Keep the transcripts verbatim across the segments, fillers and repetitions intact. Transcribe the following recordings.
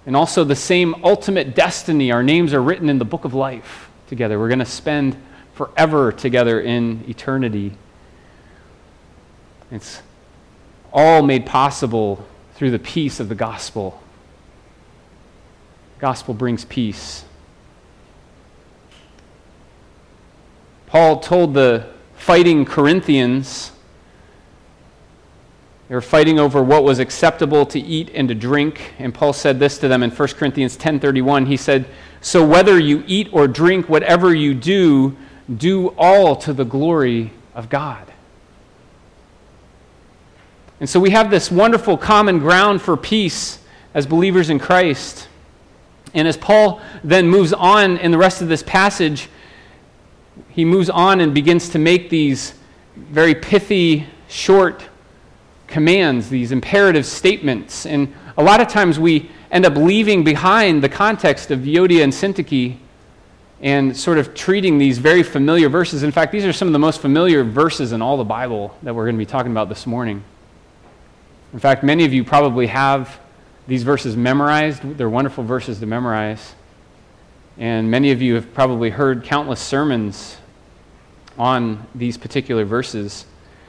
and also the same ultimate destiny. Our names are written in the book of life together. We're going to spend forever together in eternity. It's all made possible through the peace of the gospel. The gospel brings peace. Paul told the fighting Corinthians, they were fighting over what was acceptable to eat and to drink, and Paul said this to them in First Corinthians ten thirty-one. He said, "So whether you eat or drink, whatever you do, do all to the glory of God." And so we have this wonderful common ground for peace as believers in Christ. And as Paul then moves on in the rest of this passage, he moves on and begins to make these very pithy, short commands, these imperative statements. And a lot of times we end up leaving behind the context of Euodia and Syntyche and sort of treating these very familiar verses. In fact, these are some of the most familiar verses in all the Bible that we're going to be talking about this morning. In fact, many of you probably have these verses memorized. They're wonderful verses to memorize. And many of you have probably heard countless sermons on these particular verses.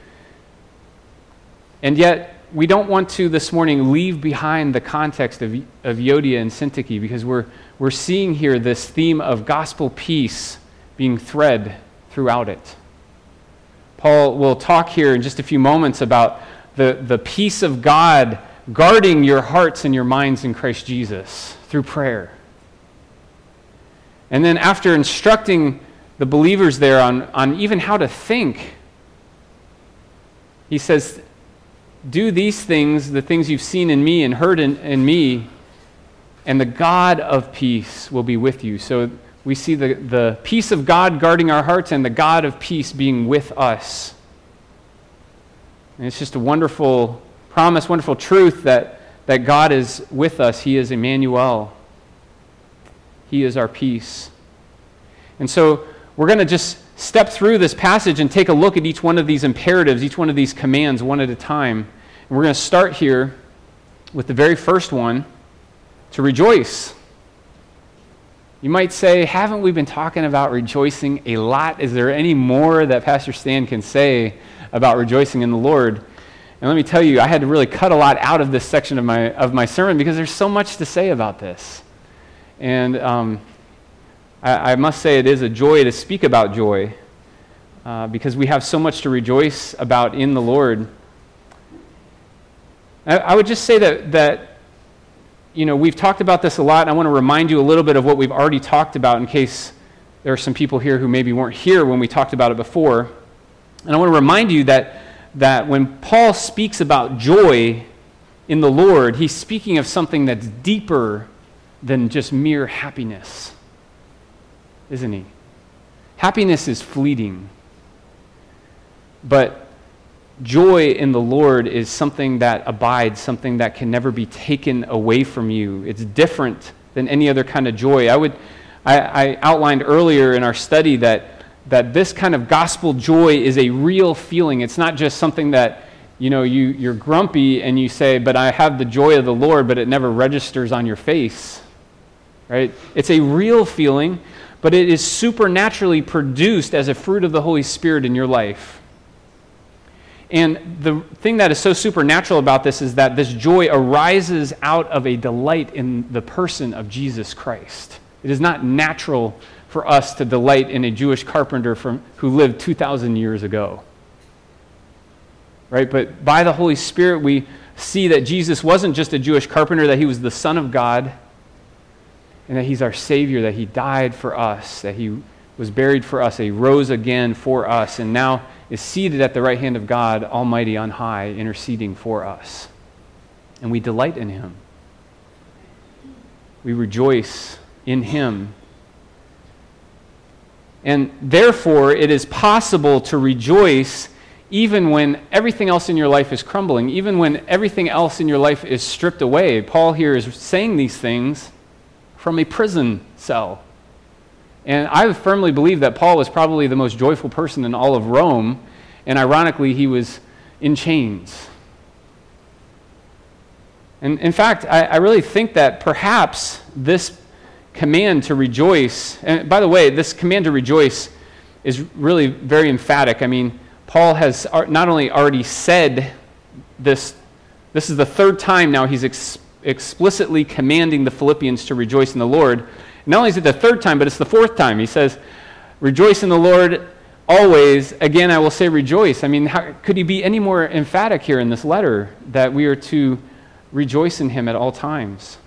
And yet, we don't want to this morning leave behind the context of, of Euodia and Syntyche, because we're, we're seeing here this theme of gospel peace being thread throughout it. Paul will talk here in just a few moments about the, the peace of God guarding your hearts and your minds in Christ Jesus through prayer. And then after instructing the believers there on, on even how to think, he says, do these things, the things you've seen in me and heard in, in me, and the God of peace will be with you. So we see the, the peace of God guarding our hearts and the God of peace being with us. And it's just a wonderful promise, wonderful truth that, that God is with us. He is Emmanuel. He is our peace. And so we're going to just step through this passage and take a look at each one of these imperatives, each one of these commands, one at a time. And we're going to start here with the very first one, to rejoice. You might say, haven't we been talking about rejoicing a lot? Is there any more that Pastor Stan can say about rejoicing in the Lord? And let me tell you, I had to really cut a lot out of this section of my of my sermon because there's so much to say about this. And um, I, I must say it is a joy to speak about joy uh, because we have so much to rejoice about in the Lord. I, I would just say that that you know, we've talked about this a lot, and I want to remind you a little bit of what we've already talked about in case there are some people here who maybe weren't here when we talked about it before. And I want to remind you that, that when Paul speaks about joy in the Lord, he's speaking of something that's deeper than just mere happiness, isn't he? Happiness is fleeting, but joy in the Lord is something that abides, something that can never be taken away from you. It's different than any other kind of joy. I would, I, I outlined earlier in our study that that this kind of gospel joy is a real feeling. It's not just something that, you know, you, you're grumpy and you say, but I have the joy of the Lord, but it never registers on your face, right? It's a real feeling, but it is supernaturally produced as a fruit of the Holy Spirit in your life. And the thing that is so supernatural about this is that this joy arises out of a delight in the person of Jesus Christ. It is not natural for us to delight in a Jewish carpenter from who lived two thousand years ago. Right? But by the Holy Spirit, we see that Jesus wasn't just a Jewish carpenter, that he was the Son of God, and that he's our Savior, that he died for us, that he was buried for us, that he rose again for us, and now is seated at the right hand of God Almighty on high, interceding for us. And we delight in him. We rejoice in him. And therefore, it is possible to rejoice even when everything else in your life is crumbling, even when everything else in your life is stripped away. Paul here is saying these things from a prison cell. And I firmly believe that Paul was probably the most joyful person in all of Rome, and ironically, he was in chains. And in fact, I, I really think that perhaps this command to rejoice, and by the way, this command to rejoice is really very emphatic. I mean, Paul has not only already said this, this is the third time now he's ex- explicitly commanding the Philippians to rejoice in the Lord. Not only is it the third time, but it's the fourth time. He says, rejoice in the Lord always. Again, I will say rejoice. I mean, how, could he be any more emphatic here in this letter that we are to rejoice in him at all times?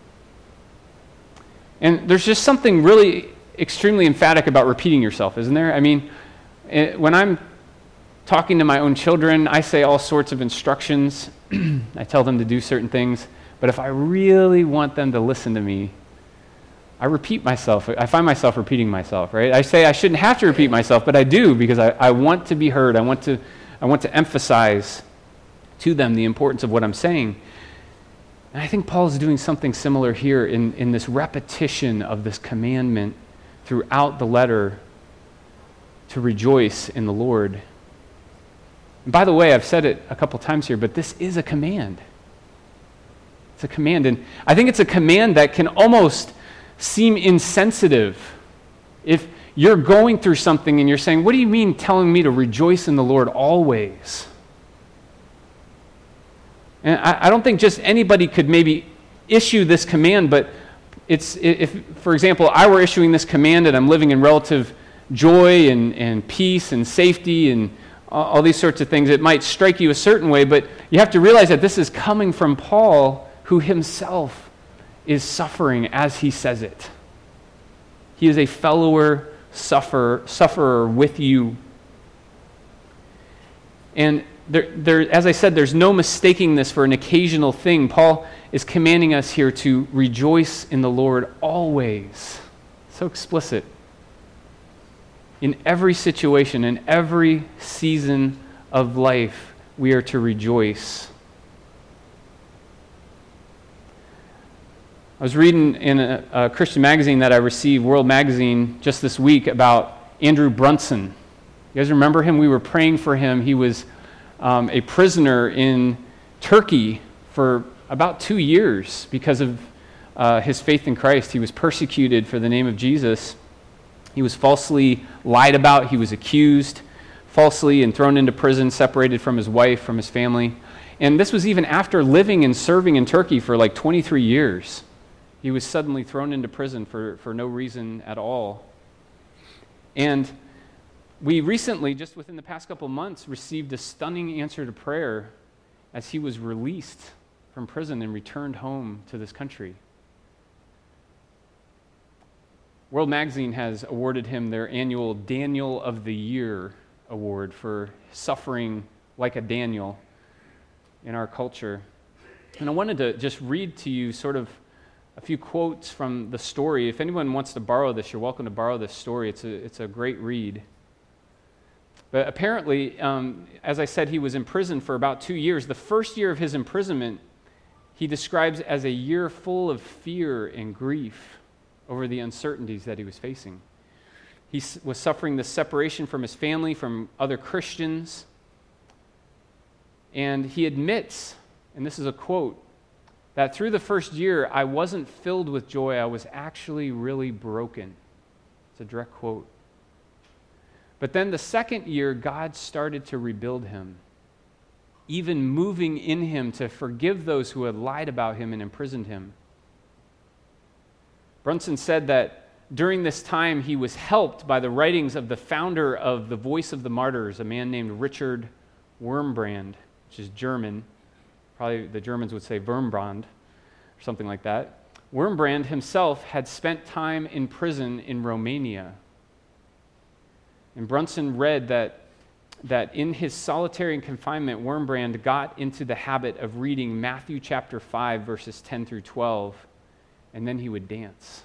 And there's just something really extremely emphatic about repeating yourself, isn't there? I mean, when I'm talking to my own children, I say all sorts of instructions. I tell them to do certain things. But if I really want them to listen to me, I repeat myself. I find myself repeating myself, right? I say I shouldn't have to repeat myself, but I do because I, I want to be heard. I want to, I want to emphasize to them the importance of what I'm saying. And I think Paul is doing something similar here in, in this repetition of this commandment throughout the letter to rejoice in the Lord. And by the way, I've said it a couple times here, but this is a command. It's a command, and I think it's a command that can almost seem insensitive. If you're going through something and you're saying, what do you mean telling me to rejoice in the Lord always? And I, I don't think just anybody could maybe issue this command, but it's if, for example, I were issuing this command and I'm living in relative joy and, and peace and safety and all, all these sorts of things, it might strike you a certain way, but you have to realize that this is coming from Paul, who himself is suffering as he says it. He is a fellower sufferer, sufferer with you. And there, there, as I said, there's no mistaking this for an occasional thing. Paul is commanding us here to rejoice in the Lord always. So explicit. In every situation, in every season of life, we are to rejoice. I was reading in a, a Christian magazine that I received, World Magazine, just this week about Andrew Brunson. You guys remember him? We were praying for him. He was um, a prisoner in Turkey for about two years because of uh, his faith in Christ. He was persecuted for the name of Jesus. He was falsely lied about. He was accused falsely and thrown into prison, separated from his wife, from his family. And this was even after living and serving in Turkey for like twenty-three years. He was suddenly thrown into prison for, for no reason at all. And we recently, just within the past couple months, received a stunning answer to prayer as he was released from prison and returned home to this country. World Magazine has awarded him their annual Daniel of the Year award for suffering like a Daniel in our culture. And I wanted to just read to you sort of a few quotes from the story. If anyone wants to borrow this, you're welcome to borrow this story. It's a, it's a great read. But apparently, um, as I said, he was in prison for about two years. The first year of his imprisonment, he describes as a year full of fear and grief over the uncertainties that he was facing. He was suffering the separation from his family, from other Christians. And he admits, and this is a quote, that through the first year, I wasn't filled with joy. I was actually really broken. It's a direct quote. But then the second year, God started to rebuild him, even moving in him to forgive those who had lied about him and imprisoned him. Brunson said that during this time, he was helped by the writings of the founder of the Voice of the Martyrs, a man named Richard Wurmbrand, which is German. Probably the Germans would say Wurmbrand, or something like that. Wurmbrand himself had spent time in prison in Romania. And Brunson read that, that in his solitary confinement, Wurmbrand got into the habit of reading Matthew chapter five, verses ten through twelve, and then he would dance.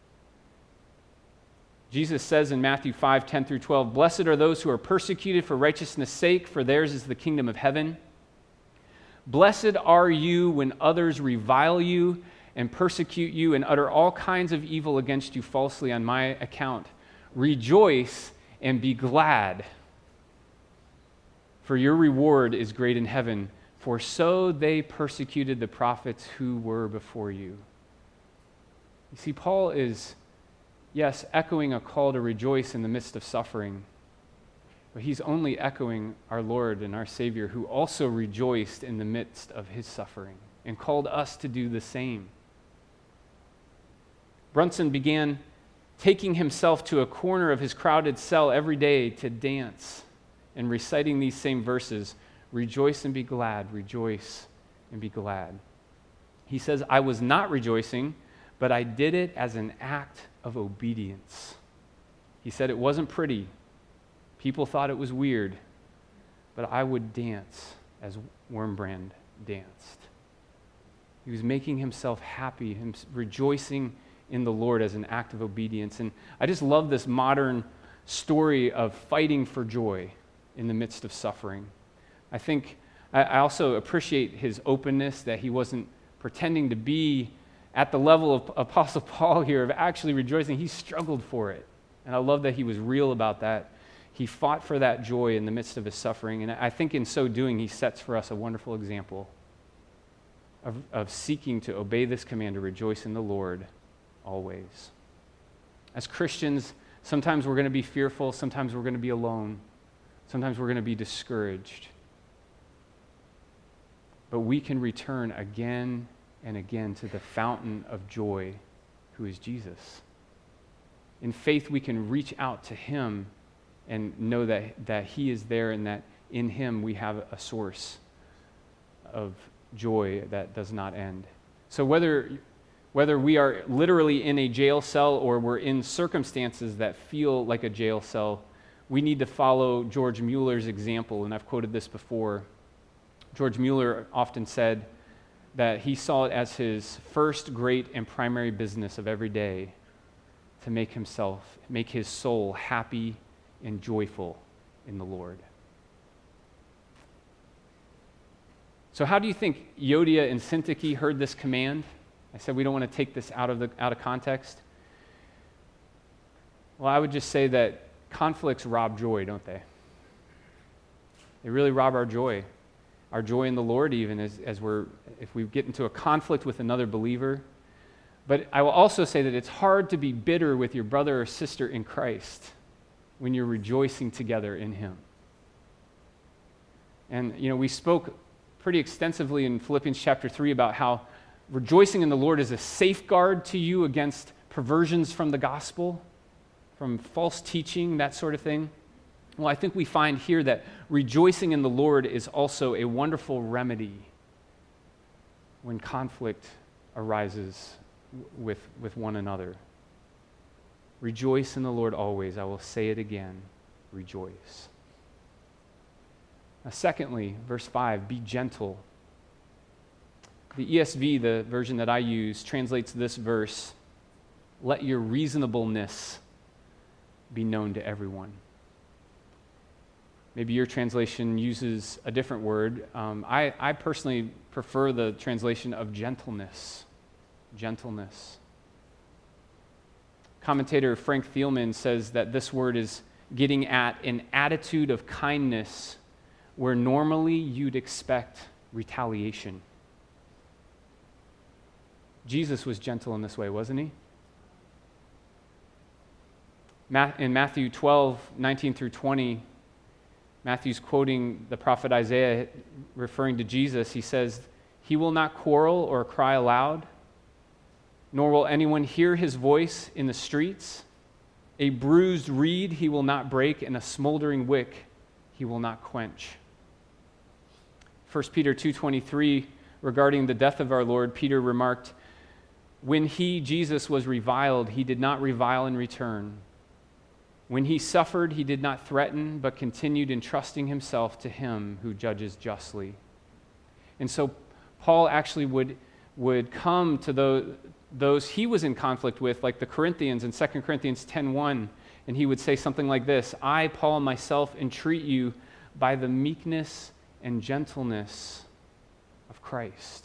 Jesus says in Matthew five, ten through twelve, "Blessed are those who are persecuted for righteousness' sake, for theirs is the kingdom of heaven. Blessed are you when others revile you and persecute you and utter all kinds of evil against you falsely on my account. Rejoice and be glad, for your reward is great in heaven, For so they persecuted the prophets who were before you. You see, Paul is, yes, echoing a call to rejoice in the midst of suffering, but he's only echoing our Lord and our Savior, who also rejoiced in the midst of his suffering and called us to do the same. Brunson began taking himself to a corner of his crowded cell every day to dance and reciting these same verses. Rejoice and be glad, rejoice and be glad. He says, I was not rejoicing, but I did it as an act of obedience. He said it wasn't pretty. People thought it was weird, but I would dance as Wurmbrand danced. He was making himself happy, him rejoicing in the Lord as an act of obedience. And I just love this modern story of fighting for joy in the midst of suffering. I think I also appreciate his openness, that he wasn't pretending to be at the level of Apostle Paul here of actually rejoicing. He struggled for it. And I love that he was real about that. He fought for that joy in the midst of his suffering. And I think in so doing, he sets for us a wonderful example of, of seeking to obey this command to rejoice in the Lord always. As Christians, sometimes we're going to be fearful. Sometimes we're going to be alone. Sometimes we're going to be discouraged. But we can return again and again to the fountain of joy, who is Jesus. In faith, we can reach out to him and know that, that he is there, and that in him we have a source of joy that does not end. So whether, whether we are literally in a jail cell or we're in circumstances that feel like a jail cell, we need to follow George Mueller's example, and I've quoted this before. George Mueller often said that he saw it as his first great and primary business of every day to make himself, make his soul happy and joyful in the Lord. So how do you think Euodia and Syntyche heard this command? I said we don't want to take this out of the out of context. Well, I would just say that conflicts rob joy, don't they? They really rob our joy. Our joy in the Lord, even as, as we're, if we get into a conflict with another believer. But I will also say that it's hard to be bitter with your brother or sister in Christ when you're rejoicing together in him. And, you know, we spoke pretty extensively in Philippians chapter three about how rejoicing in the Lord is a safeguard to you against perversions from the gospel, from false teaching, that sort of thing. Well, I think we find here that rejoicing in the Lord is also a wonderful remedy when conflict arises with, with one another. Rejoice in the Lord always. I will say it again. Rejoice. Now, secondly, verse five, be gentle. The E S V, the version that I use, translates this verse, let your reasonableness be known to everyone. Maybe your translation uses a different word. Um, I, I personally prefer the translation of gentleness. Gentleness. Commentator Frank Thielman says that this word is getting at an attitude of kindness where normally you'd expect retaliation. Jesus was gentle in this way, wasn't he? In Matthew twelve, nineteen through twenty, Matthew's quoting the prophet Isaiah, referring to Jesus. He says, he will not quarrel or cry aloud, nor will anyone hear his voice in the streets. A bruised reed he will not break, and a smoldering wick he will not quench. First Peter two twenty-three, regarding the death of our Lord, Peter remarked, when he, Jesus, was reviled, he did not revile in return. When he suffered, he did not threaten, but continued entrusting himself to him who judges justly. And so Paul actually would, would come to those, those he was in conflict with, like the Corinthians in Second Corinthians ten one, and he would say something like this, I, Paul, myself, entreat you by the meekness and gentleness of Christ.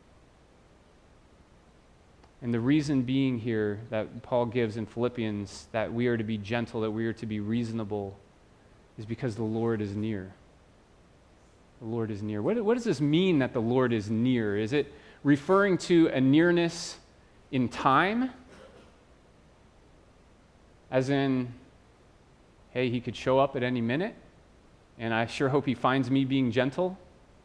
And the reason being here that Paul gives in Philippians, that we are to be gentle, that we are to be reasonable, is because the Lord is near. the Lord is near. What, what does this mean that the Lord is near? Is it referring to a nearness in time? As in, hey, he could show up at any minute, and I sure hope he finds me being gentle?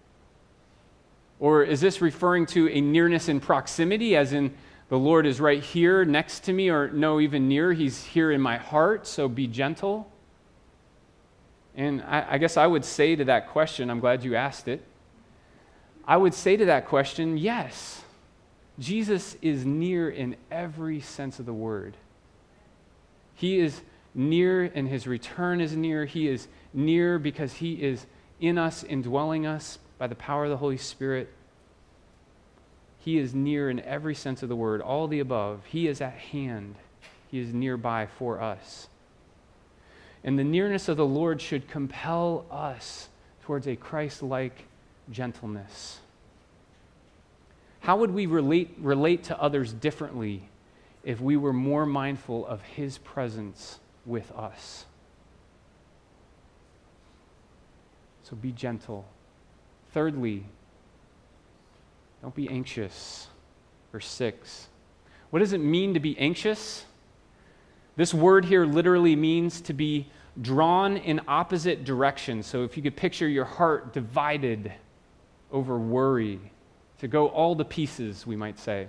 Or is this referring to a nearness in proximity, as in the Lord is right here next to me, or no, even near, he's here in my heart, so be gentle? And I, I guess I would say to that question, I'm glad you asked it, I would say to that question, yes, Jesus is near in every sense of the word. He is near, and his return is near. He is near because he is in us, indwelling us by the power of the Holy Spirit. He is near in every sense of the word, all the above. He is at hand. He is nearby for us. And the nearness of the Lord should compel us towards a Christ-like gentleness. How would we relate, relate to others differently if we were more mindful of his presence with us? So be gentle. Thirdly, don't be anxious. Verse six. What does it mean to be anxious? This word here literally means to be drawn in opposite directions. So if you could picture your heart divided over worry, to go all to pieces, we might say.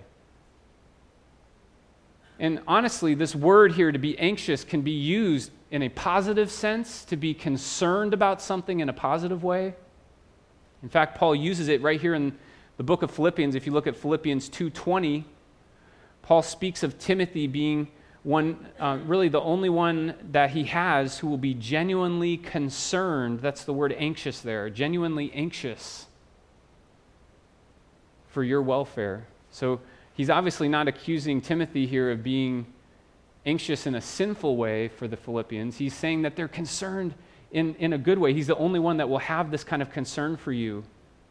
And honestly, this word here, to be anxious, can be used in a positive sense, to be concerned about something in a positive way. In fact, Paul uses it right here in the book of Philippians. If you look at Philippians two twenty, Paul speaks of Timothy being one, uh, really the only one that he has who will be genuinely concerned. That's the word anxious there, genuinely anxious for your welfare. So he's obviously not accusing Timothy here of being anxious in a sinful way for the Philippians. He's saying that they're concerned in, in a good way. He's the only one that will have this kind of concern for you.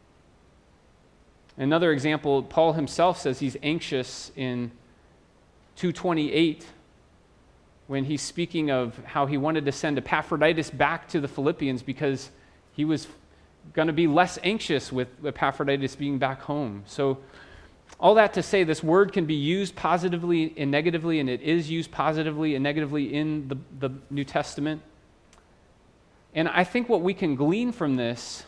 Another example, Paul himself says he's anxious in two twenty-eight when he's speaking of how he wanted to send Epaphroditus back to the Philippians because he was going to be less anxious with Epaphroditus being back home. So all that to say, this word can be used positively and negatively, and it is used positively and negatively in the, the New Testament. And I think what we can glean from this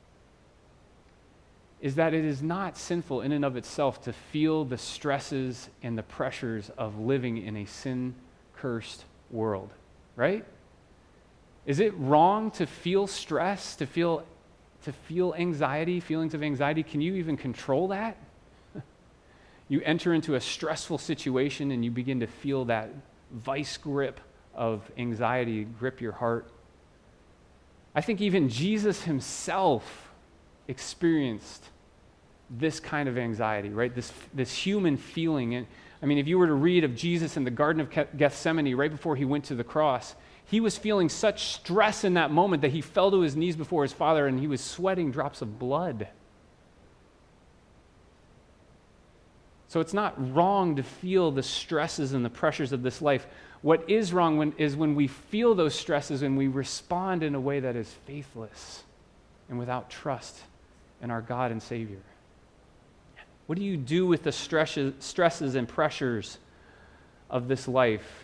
is that it is not sinful in and of itself to feel the stresses and the pressures of living in a sin-cursed world, right? Is it wrong to feel stress, to feel to feel anxiety, feelings of anxiety? Can you even control that? You enter into a stressful situation and you begin to feel that vice grip of anxiety grip your heart. I think even Jesus himself experienced this kind of anxiety, right? This, this human feeling. And I mean, if you were to read of Jesus in the Garden of Gethsemane right before he went to the cross, he was feeling such stress in that moment that he fell to his knees before his Father and he was sweating drops of blood. So it's not wrong to feel the stresses and the pressures of this life. What is wrong when, is when we feel those stresses and we respond in a way that is faithless and without trust in our God and Savior. What do you do with the stresses, stresses and pressures of this life?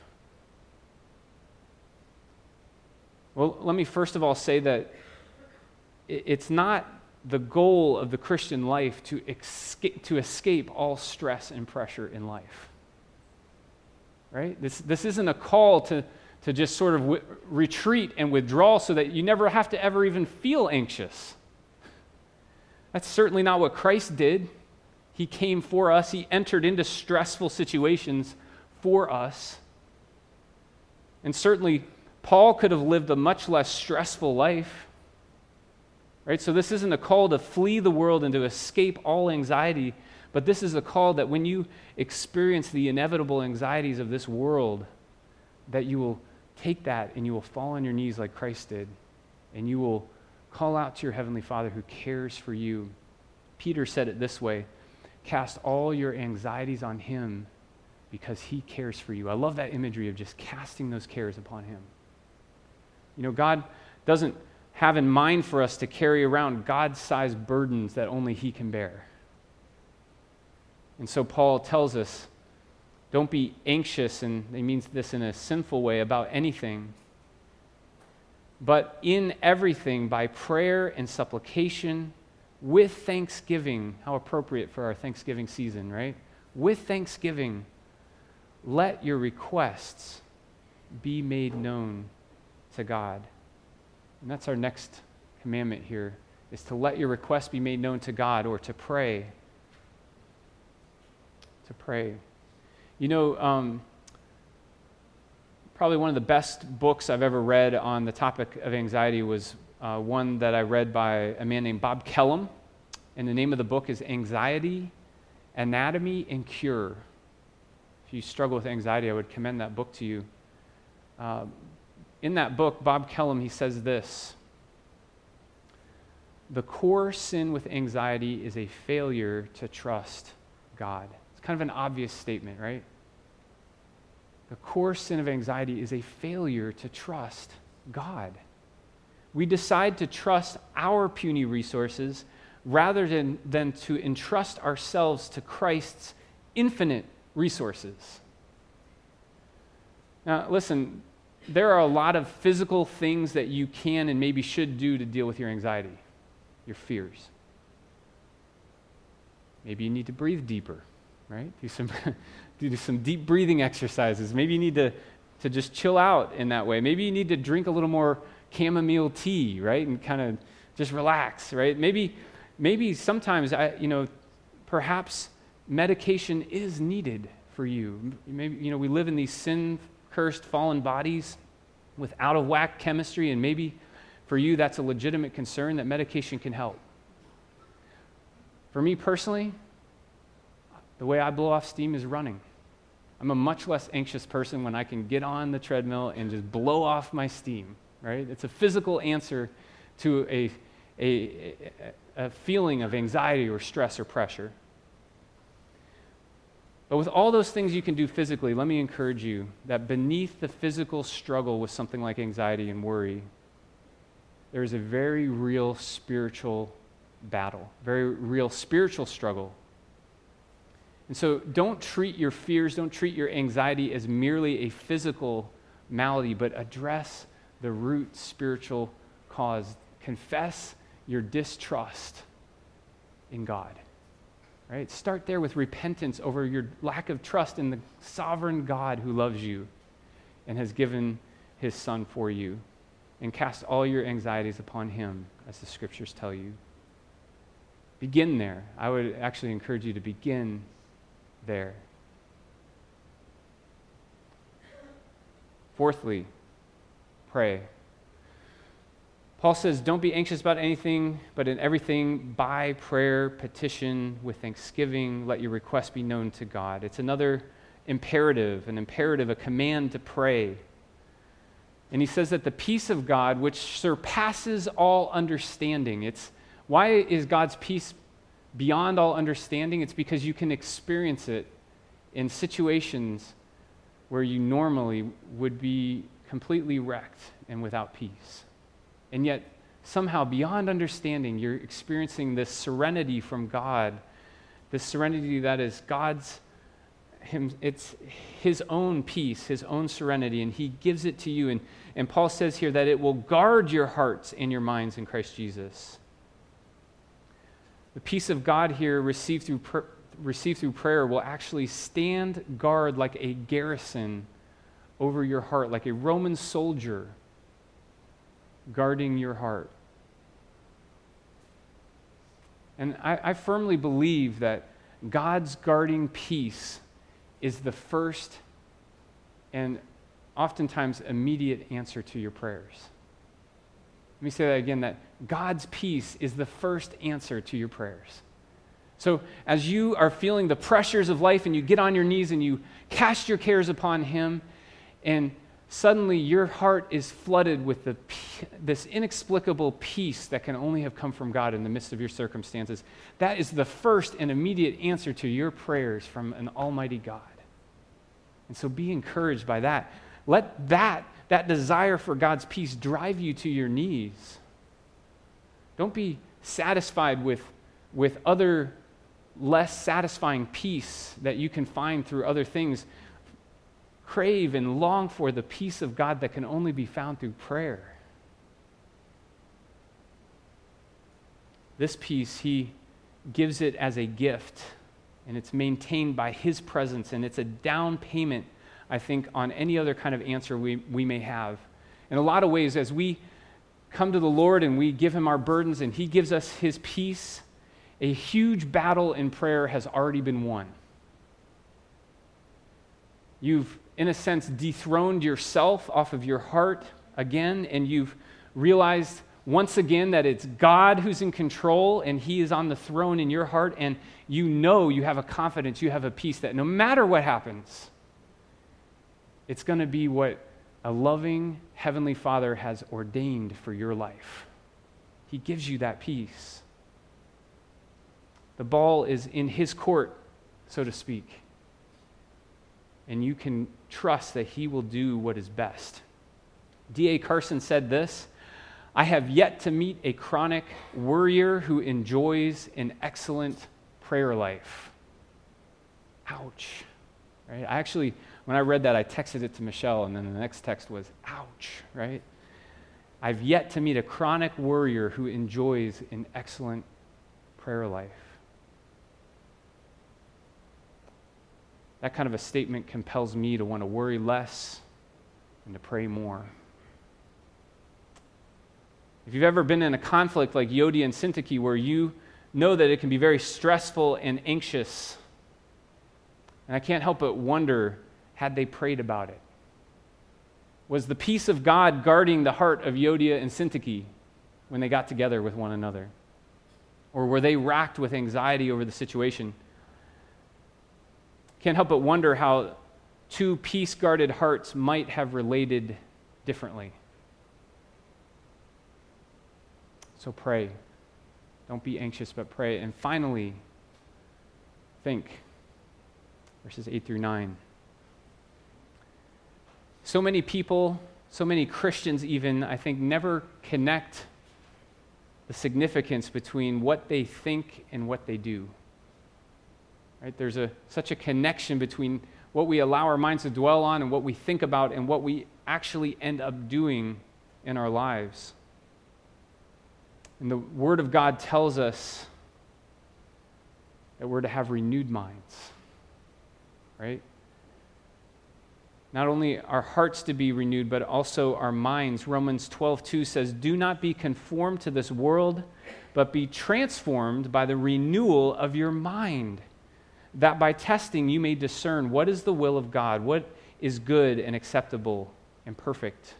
Well, let me first of all say that it's not the goal of the Christian life to escape, to escape all stress and pressure in life. Right? This, this isn't a call to, to just sort of w- retreat and withdraw so that you never have to ever even feel anxious. That's certainly not what Christ did. He came for us. He entered into stressful situations for us. And certainly, Paul could have lived a much less stressful life. Right? So this isn't a call to flee the world and to escape all anxiety, but this is a call that when you experience the inevitable anxieties of this world, that you will take that and you will fall on your knees like Christ did, and you will call out to your Heavenly Father who cares for you. Peter said it this way, cast all your anxieties on him because he cares for you. I love that imagery of just casting those cares upon him. You know, God doesn't have in mind for us to carry around God-sized burdens that only he can bear. And so Paul tells us, don't be anxious, and he means this in a sinful way, about anything, but in everything by prayer and supplication with thanksgiving. How appropriate for our Thanksgiving season, right? With thanksgiving, let your requests be made known to God. And that's our next commandment here, is to let your requests be made known to God, or to pray. To pray. You know, um, probably one of the best books I've ever read on the topic of anxiety was uh, one that I read by a man named Bob Kellum, and the name of the book is Anxiety, Anatomy, and Cure. If you struggle with anxiety, I would commend that book to you. Uh, in that book, Bob Kellum, he says this: the core sin with anxiety is a failure to trust God. It's kind of an obvious statement, right? The core sin of anxiety is a failure to trust God. We decide to trust our puny resources rather than, than to entrust ourselves to Christ's infinite resources. Now, listen, there are a lot of physical things that you can and maybe should do to deal with your anxiety, your fears. Maybe you need to breathe deeper, right? Do some, do some deep breathing exercises. Maybe you need to, to just chill out in that way. Maybe you need to drink a little more chamomile tea, right? And kind of just relax, right? Maybe, maybe sometimes, I, you know, perhaps medication is needed for you. Maybe, you know, we live in these sin-cursed, fallen bodies with out-of-whack chemistry, and maybe for you that's a legitimate concern that medication can help. For me personally, the way I blow off steam is running. I'm a much less anxious person when I can get on the treadmill and just blow off my steam, right? It's a physical answer to a, a, a feeling of anxiety or stress or pressure. But with all those things you can do physically, let me encourage you that beneath the physical struggle with something like anxiety and worry, there is a very real spiritual battle, very real spiritual struggle. And so don't treat your fears, don't treat your anxiety as merely a physical malady, but address the root spiritual cause. Confess your distrust in God. Right? Start there with repentance over your lack of trust in the sovereign God who loves you and has given his Son for you. And cast all your anxieties upon him, as the scriptures tell you. Begin there. I would actually encourage you to begin there. Fourthly, pray. Paul says, don't be anxious about anything, but in everything, by prayer, petition, with thanksgiving, let your requests be known to God. It's another imperative, an imperative, a command to pray. And he says that the peace of God, which surpasses all understanding, it's why is God's peace beyond all understanding? It's because you can experience it in situations where you normally would be completely wrecked and without peace. And yet, somehow, beyond understanding, you're experiencing this serenity from God, this serenity that is God's, him, it's his own peace, his own serenity, and he gives it to you. And, and Paul says here that it will guard your hearts and your minds in Christ Jesus. The peace of God here received through, pr- received through prayer will actually stand guard like a garrison over your heart, like a Roman soldier guarding your heart. And I, I firmly believe that God's guarding peace is the first and oftentimes immediate answer to your prayers. Let me say that again, that God's peace is the first answer to your prayers. So as you are feeling the pressures of life and you get on your knees and you cast your cares upon him, and suddenly your heart is flooded with the, this inexplicable peace that can only have come from God in the midst of your circumstances. That is the first and immediate answer to your prayers from an almighty God. And so be encouraged by that. Let that, that desire for God's peace drive you to your knees Don't be satisfied with, with other less satisfying peace that you can find through other things. Crave and long for the peace of God that can only be found through prayer. This peace, he gives it as a gift, and it's maintained by his presence, and it's a down payment, I think, on any other kind of answer we, we may have. In a lot of ways, as we come to the Lord and we give him our burdens and he gives us his peace, a huge battle in prayer has already been won. You've, in a sense, dethroned yourself off of your heart again, and you've realized once again that it's God who's in control and he is on the throne in your heart, and you know you have a confidence, you have a peace that no matter what happens, it's going to be what a loving Heavenly Father has ordained for your life. He gives you that peace. The ball is in his court, so to speak. And you can trust that he will do what is best. D A Carson said this: I have yet to meet a chronic worrier who enjoys an excellent prayer life. Ouch. Right? I actually, when I read that, I texted it to Michelle, and then the next text was, ouch, right? I've yet to meet a chronic worrier who enjoys an excellent prayer life. That kind of a statement compels me to want to worry less and to pray more. If you've ever been in a conflict like Euodia and Syntyche, where you know that it can be very stressful and anxious, and I can't help but wonder, had they prayed about it? Was the peace of God guarding the heart of Euodia and Syntyche when they got together with one another? Or were they racked with anxiety over the situation? Can't help but wonder how two peace-guarded hearts might have related differently. So pray. Don't be anxious, but pray. And finally, think. Verses eight through nine. So many people, so many Christians even, I think, never connect the significance between what they think and what they do. Right? There's a such a connection between what we allow our minds to dwell on and what we think about and what we actually end up doing in our lives. And the Word of God tells us that we're to have renewed minds, right? Not only our hearts to be renewed, but also our minds. Romans twelve two says, do not be conformed to this world, but be transformed by the renewal of your mind, that by testing you may discern what is the will of God, what is good and acceptable and perfect.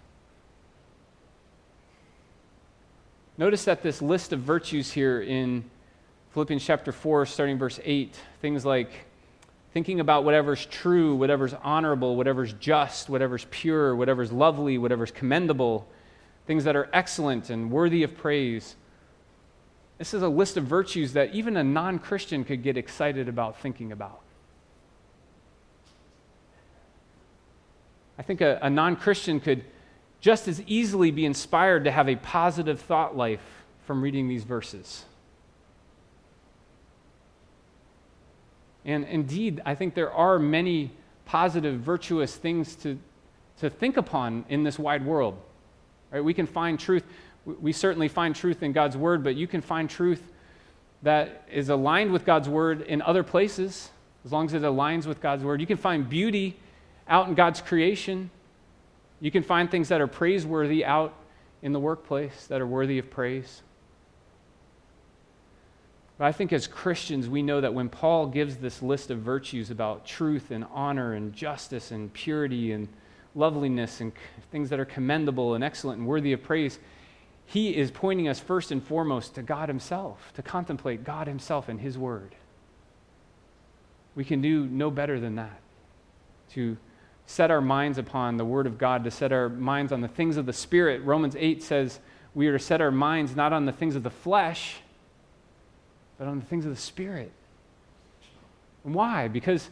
Notice that this list of virtues here in Philippians chapter four, starting verse eight, things like thinking about whatever's true, whatever's honorable, whatever's just, whatever's pure, whatever's lovely, whatever's commendable, things that are excellent and worthy of praise. This is a list of virtues that even a non-Christian could get excited about thinking about. I think a, a non-Christian could just as easily be inspired to have a positive thought life from reading these verses. And indeed, I think there are many positive, virtuous things to, to think upon in this wide world. Right? We can find truth. We certainly find truth in God's Word, but you can find truth that is aligned with God's Word in other places, as long as it aligns with God's Word. You can find beauty out in God's creation. You can find things that are praiseworthy out in the workplace that are worthy of praise. But I think as Christians, we know that when Paul gives this list of virtues about truth and honor and justice and purity and loveliness and things that are commendable and excellent and worthy of praise, he is pointing us first and foremost to God himself, to contemplate God himself and his word. We can do no better than that, to set our minds upon the word of God, to set our minds on the things of the Spirit. Romans eight says we are to set our minds not on the things of the flesh, but on the things of the Spirit. And why? Because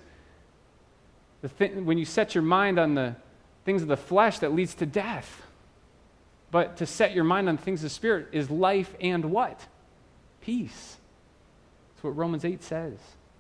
the th- when you set your mind on the things of the flesh, that leads to death. But to set your mind on things of the Spirit is life and what? Peace. That's what Romans eight says.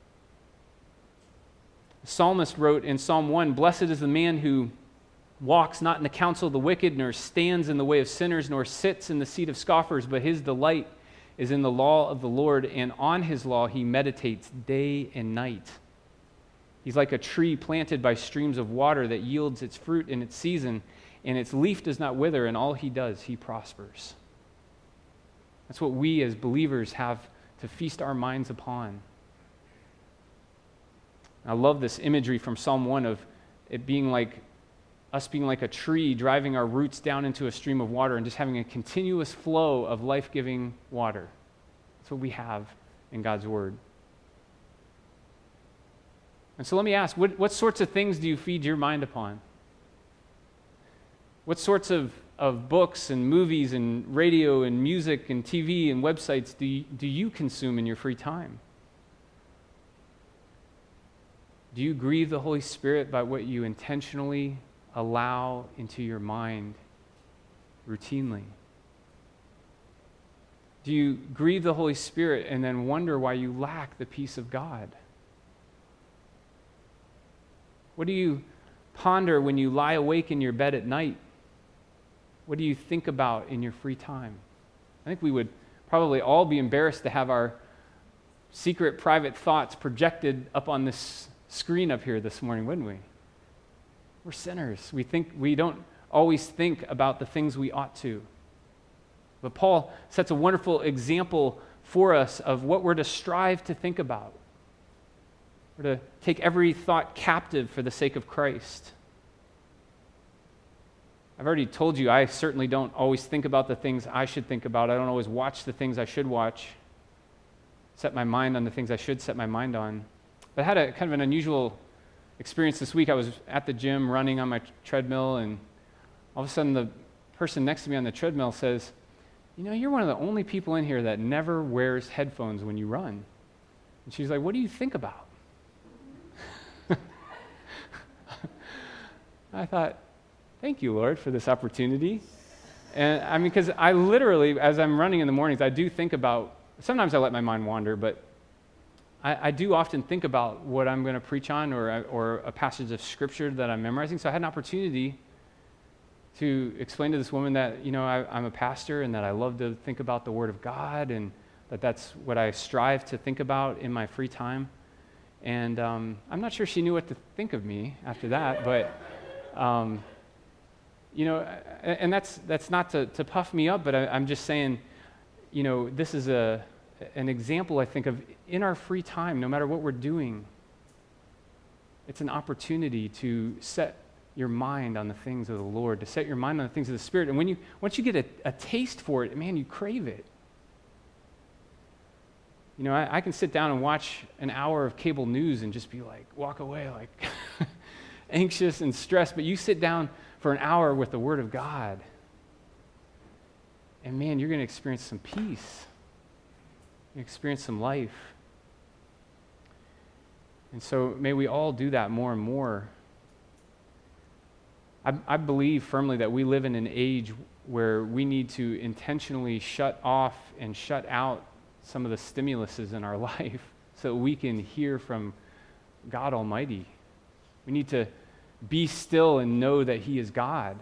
The psalmist wrote in Psalm one, "Blessed is the man who walks not in the counsel of the wicked, nor stands in the way of sinners, nor sits in the seat of scoffers, but his delight is in the law of the Lord, and on his law he meditates day and night." He's like a tree planted by streams of water that yields its fruit in its season, and its leaf does not wither, and all he does, he prospers. That's what we as believers have to feast our minds upon. I love this imagery from Psalm one of it being like us being like a tree driving our roots down into a stream of water and just having a continuous flow of life-giving water. That's what we have in God's Word. And so let me ask, what, what sorts of things do you feed your mind upon? What sorts of, of books and movies and radio and music and T V and websites do you, do you consume in your free time? Do you grieve the Holy Spirit by what you intentionally allow into your mind routinely? Do you grieve the Holy Spirit and then wonder why you lack the peace of God? What do you ponder when you lie awake in your bed at night? What do you think about in your free time? I think we would probably all be embarrassed to have our secret, private thoughts projected up on this screen up here this morning, wouldn't we? We're sinners. We think we don't always think about the things we ought to. But Paul sets a wonderful example for us of what we're to strive to think about. We're to take every thought captive for the sake of Christ. I've already told you I certainly don't always think about the things I should think about. I don't always watch the things I should watch, set my mind on the things I should set my mind on. But I had a kind of an unusual experience this week. I was at the gym running on my treadmill, and all of a sudden the person next to me on the treadmill says, "You know, you're one of the only people in here that never wears headphones when you run." And she's like, "What do you think about?" I thought, thank you, Lord, for this opportunity. And I mean, because I literally, as I'm running in the mornings, I do think about, sometimes I let my mind wander, but I, I do often think about what I'm going to preach on or, or a passage of Scripture that I'm memorizing. So I had an opportunity to explain to this woman that, you know, I, I'm a pastor and that I love to think about the Word of God and that that's what I strive to think about in my free time. And um, I'm not sure she knew what to think of me after that, but... Um, you know, and that's that's not to, to puff me up, but I, I'm just saying, you know, this is a an example, I think, of in our free time, no matter what we're doing, it's an opportunity to set your mind on the things of the Lord, to set your mind on the things of the Spirit. And when you once you get a, a taste for it, man, you crave it. You know, I, I can sit down and watch an hour of cable news and just be like, walk away like anxious and stressed, but you sit down for an hour with the Word of God, and man, you're going to experience some peace. You experience some life. And so may we all do that more and more. I, I believe firmly that we live in an age where we need to intentionally shut off and shut out some of the stimuluses in our life so that we can hear from God Almighty. We need to be still and know that He is God.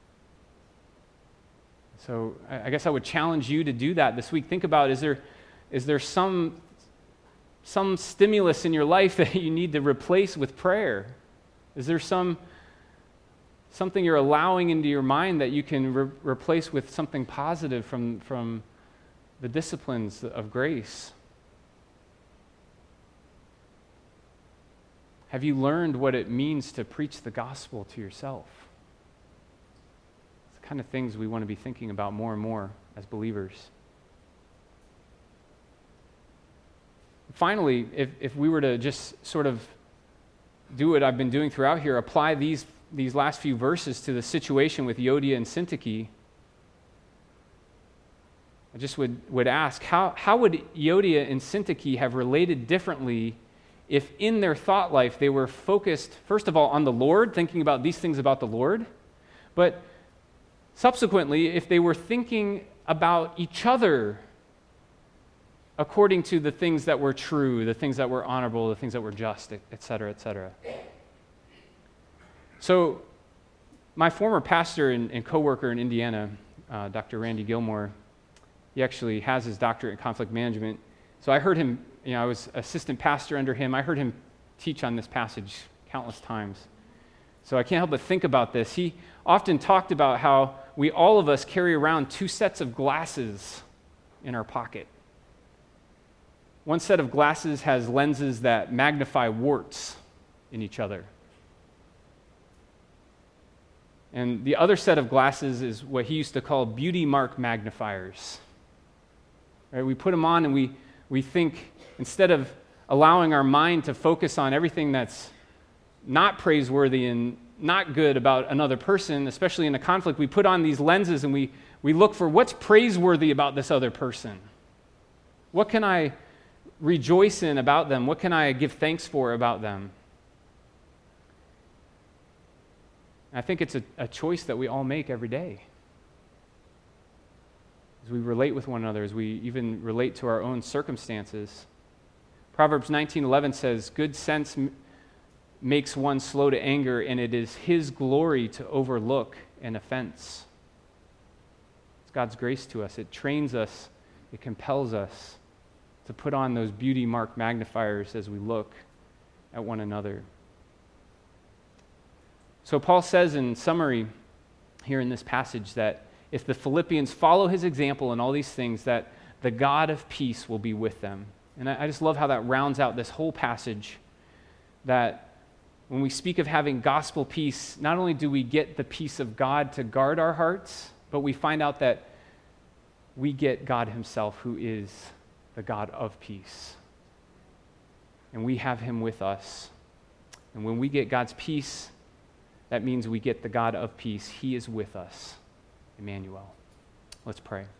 So I guess I would challenge you to do that this week. Think about, is there is there some some stimulus in your life that you need to replace with prayer? Is there some something you're allowing into your mind that you can re- replace with something positive from from the disciplines of grace? Have you learned what it means to preach the gospel to yourself? It's the kind of things we want to be thinking about more and more as believers. Finally, if, if we were to just sort of do what I've been doing throughout here, apply these, these last few verses to the situation with Euodia and Syntyche, I just would, would ask, how, how would Euodia and Syntyche have related differently if in their thought life they were focused, first of all, on the Lord, thinking about these things about the Lord, but subsequently, if they were thinking about each other according to the things that were true, the things that were honorable, the things that were just, et cetera, et cetera. So my former pastor and, and co-worker in Indiana, uh, Doctor Randy Gilmore, he actually has his doctorate in conflict management. So I heard him, you know, I was assistant pastor under him. I heard him teach on this passage countless times. So I can't help but think about this. He often talked about how we, all of us, carry around two sets of glasses in our pocket. One set of glasses has lenses that magnify warts in each other. And the other set of glasses is what he used to call beauty mark magnifiers. Right? We put them on and we, we think, instead of allowing our mind to focus on everything that's not praiseworthy and not good about another person, especially in a conflict, we put on these lenses and we, we look for what's praiseworthy about this other person. What can I rejoice in about them? What can I give thanks for about them? I think it's a, a choice that we all make every day. As we relate with one another, as we even relate to our own circumstances. Proverbs nineteen eleven says, "Good sense m- makes one slow to anger, and it is his glory to overlook an offense." It's God's grace to us. It trains us, it compels us to put on those beauty mark magnifiers as we look at one another. So Paul says in summary here in this passage that if the Philippians follow his example in all these things, that the God of peace will be with them. And I, I just love how that rounds out this whole passage, that when we speak of having gospel peace, not only do we get the peace of God to guard our hearts, but we find out that we get God himself, who is the God of peace. And we have him with us. And when we get God's peace, that means we get the God of peace. He is with us. Emmanuel. Let's pray.